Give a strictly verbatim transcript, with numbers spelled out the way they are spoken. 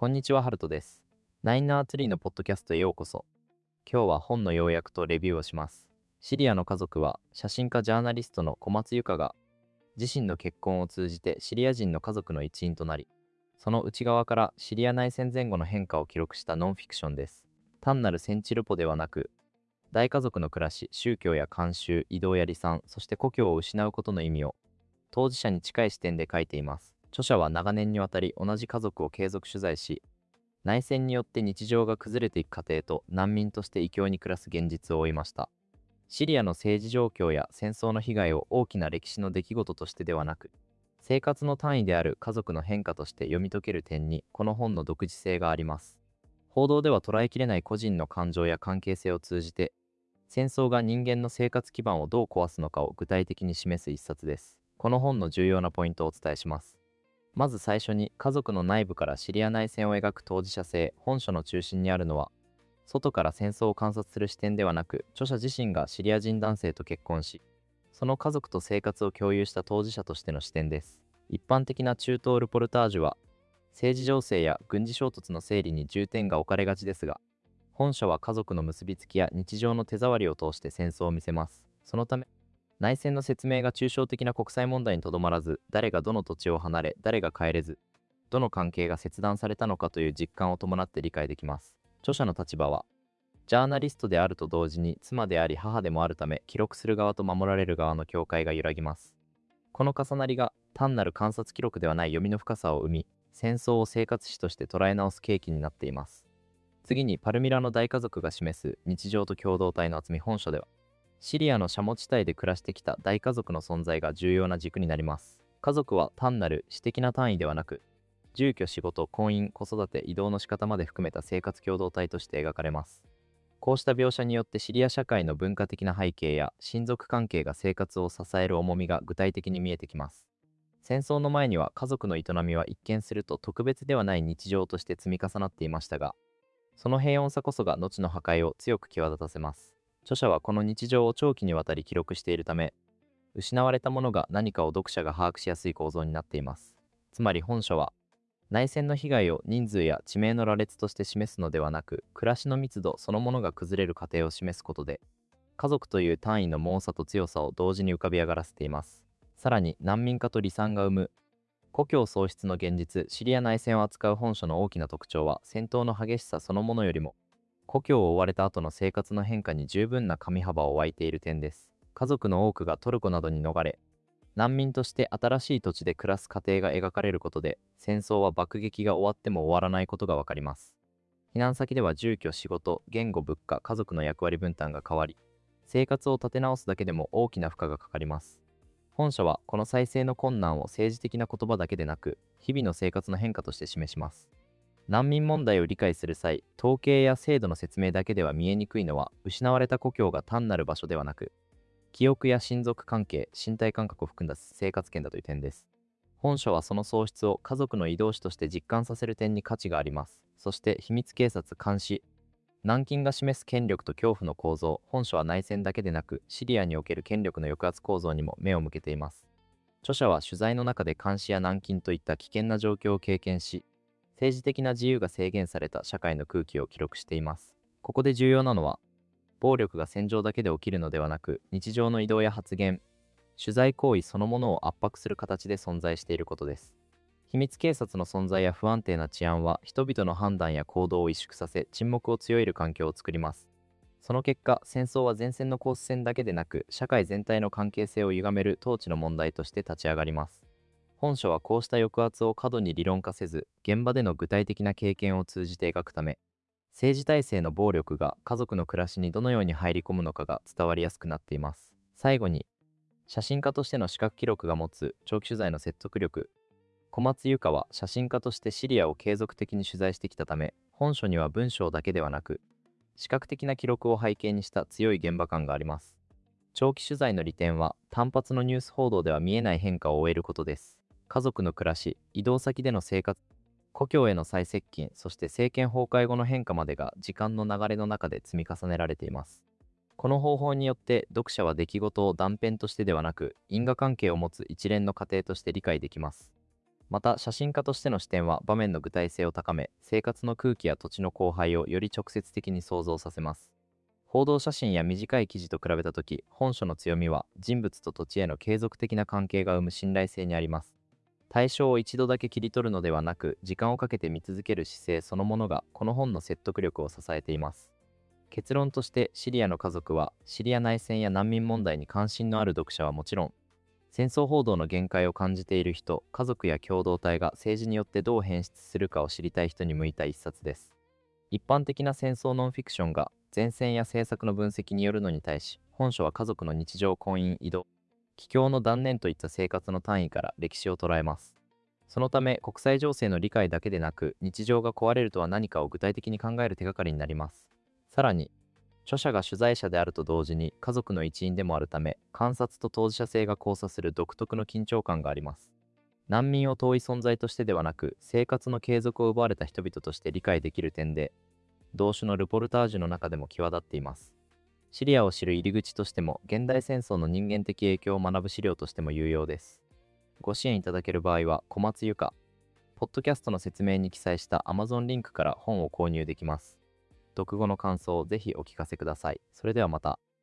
こんにちは、ハルトです。ナインナーツリーのポッドキャストへようこそ。今日は本の要約とレビューをします。シリアの家族は、写真家ジャーナリストの小松由香が、自身の結婚を通じてシリア人の家族の一員となり、その内側からシリア内戦前後の変化を記録したノンフィクションです。単なるセンチルポではなく、大家族の暮らし、宗教や慣習、移動や離散、そして故郷を失うことの意味を、当事者に近い視点で書いています。著者は長年にわたり同じ家族を継続取材し、内戦によって日常が崩れていく過程と難民として異郷に暮らす現実を追いました。シリアの政治状況や戦争の被害を大きな歴史の出来事としてではなく、生活の単位である家族の変化として読み解ける点にこの本の独自性があります。報道では捉えきれない個人の感情や関係性を通じて、戦争が人間の生活基盤をどう壊すのかを具体的に示す一冊です。この本の重要なポイントをお伝えします。まず最初に、家族の内部からシリア内戦を描く当事者性。本書の中心にあるのは、外から戦争を観察する視点ではなく、著者自身がシリア人男性と結婚し、その家族と生活を共有した当事者としての視点です。一般的な中東ルポルタージュは、政治情勢や軍事衝突の整理に重点が置かれがちですが、本書は家族の結びつきや日常の手触りを通して戦争を見せます。そのため、内戦の説明が抽象的な国際問題にとどまらず、誰がどの土地を離れ、誰が帰れず、どの関係が切断されたのかという実感を伴って理解できます。著者の立場は、ジャーナリストであると同時に妻であり母でもあるため、記録する側と守られる側の境界が揺らぎます。この重なりが単なる観察記録ではない読みの深さを生み、戦争を生活史として捉え直す契機になっています。次に、パルミラの大家族が示す日常と共同体の厚み。本書では、シリアのシャモ地帯で暮らしてきた大家族の存在が重要な軸になります。家族は単なる私的な単位ではなく、住居、仕事、婚姻、子育て、移動の仕方まで含めた生活共同体として描かれます。こうした描写によってシリア社会の文化的な背景や親族関係が生活を支える重みが具体的に見えてきます。戦争の前には家族の営みは一見すると特別ではない日常として積み重なっていましたが、その平穏さこそが後の破壊を強く際立たせます。著者はこの日常を長期にわたり記録しているため、失われたものが何かを読者が把握しやすい構造になっています。つまり本書は、内戦の被害を人数や地名の羅列として示すのではなく、暮らしの密度そのものが崩れる過程を示すことで、家族という単位の猛さと強さを同時に浮かび上がらせています。さらに、難民化と離散が生む故郷喪失の現実。シリア内戦を扱う本書の大きな特徴は、戦闘の激しさそのものよりも、故郷を追われた後の生活の変化に十分な上幅を湧いている点です。家族の多くがトルコなどに逃れ、難民として新しい土地で暮らす過程が描かれることで、戦争は爆撃が終わっても終わらないことがわかります。避難先では住居、仕事、言語、物価、家族の役割分担が変わり、生活を立て直すだけでも大きな負荷がかかります。本書はこの再生の困難を政治的な言葉だけでなく、日々の生活の変化として示します。難民問題を理解する際、統計や制度の説明だけでは見えにくいのは、失われた故郷が単なる場所ではなく、記憶や親族関係、身体感覚を含んだ生活圏だという点です。本書はその喪失を家族の移動史として実感させる点に価値があります。そして秘密警察監視、軟禁が示す権力と恐怖の構造。本書は内戦だけでなく、シリアにおける権力の抑圧構造にも目を向けています。著者は取材の中で監視や軟禁といった危険な状況を経験し、政治的な自由が制限された社会の空気を記録しています。ここで重要なのは、暴力が戦場だけで起きるのではなく、日常の移動や発言、取材行為そのものを圧迫する形で存在していることです。秘密警察の存在や不安定な治安は、人々の判断や行動を萎縮させ、沈黙を強いる環境を作ります。その結果、戦争は前線のコース戦だけでなく、社会全体の関係性を歪める統治の問題として立ち上がります。本書はこうした抑圧を過度に理論化せず、現場での具体的な経験を通じて描くため、政治体制の暴力が家族の暮らしにどのように入り込むのかが伝わりやすくなっています。最後に、写真家としての視覚記録が持つ長期取材の説得力。小松由香は写真家としてシリアを継続的に取材してきたため、本書には文章だけではなく、視覚的な記録を背景にした強い現場感があります。長期取材の利点は、単発のニュース報道では見えない変化を終えることです。家族の暮らし、移動先での生活、故郷への再接近、そして政権崩壊後の変化までが時間の流れの中で積み重ねられています。この方法によって読者は出来事を断片としてではなく、因果関係を持つ一連の過程として理解できます。 また写真家としての視点は場面の具体性を高め、生活の空気や土地の荒廃をより直接的に想像させます。報道写真や短い記事と比べたとき、本書の強みは人物と土地への継続的な関係が生む信頼性にあります。対象を一度だけ切り取るのではなく、時間をかけて見続ける姿勢そのものがこの本の説得力を支えています。結論として、シリアの家族はシリア内戦や難民問題に関心のある読者はもちろん、戦争報道の限界を感じている人、家族や共同体が政治によってどう変質するかを知りたい人に向いた一冊です。一般的な戦争ノンフィクションが前線や政策の分析によるのに対し、本書は家族の日常、婚姻、移動、帰郷の断念といった生活の単位から歴史を捉えます。そのため、国際情勢の理解だけでなく、日常が壊れるとは何かを具体的に考える手がかりになります。さらに、著者が取材者であると同時に家族の一員でもあるため、観察と当事者性が交差する独特の緊張感があります。難民を遠い存在としてではなく、生活の継続を奪われた人々として理解できる点で、同種のルポルタージュの中でも際立っています。シリアを知る入り口としても、現代戦争の人間的影響を学ぶ資料としても有用です。ご支援いただける場合は、小松由香、ポッドキャストの説明に記載した Amazon リンクから本を購入できます。読後の感想をぜひお聞かせください。それではまた。